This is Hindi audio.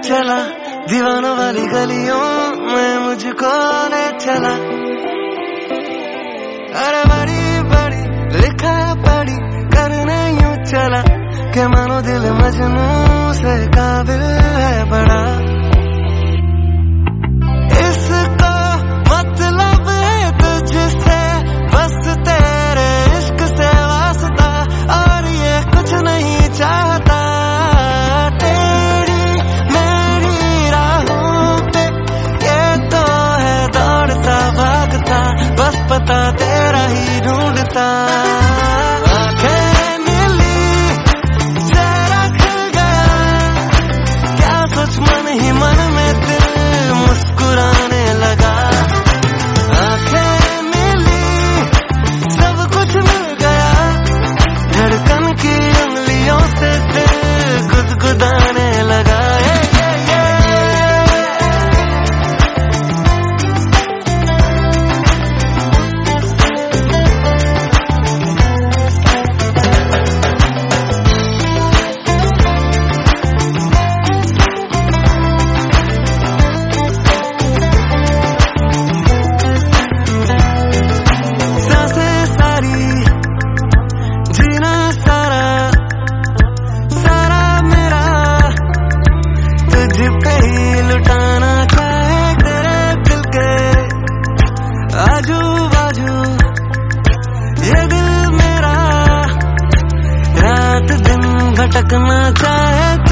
चला, दीवानों वाली गलियों में मुझको ले चला। अरे बड़ी बड़ी लिखा पड़ी करने यूं चला कि मानो दिल मजनू से काबिल है बड़ा। इसको मतलब है तुझसे बस तेरे इश्क से वास्ता, और ये कुछ नहीं चाहता। तेरी मेरी राहों पे ये तो है दौड़ता भागता, बस पता तेरा ही ढूंढता। आंखें मिली चेहरा खिल गया, क्या सोच मन ही मन में दिल मुस्कुराने लगा। आंखें मिली सब कुछ मिल गया, धड़कन की उंगलियों से दिल गुदगुदाने लगा। लुटाना चाहे तेरे दिल के आजू बाजू, ये दिल मेरा रात दिन भटकना चाहे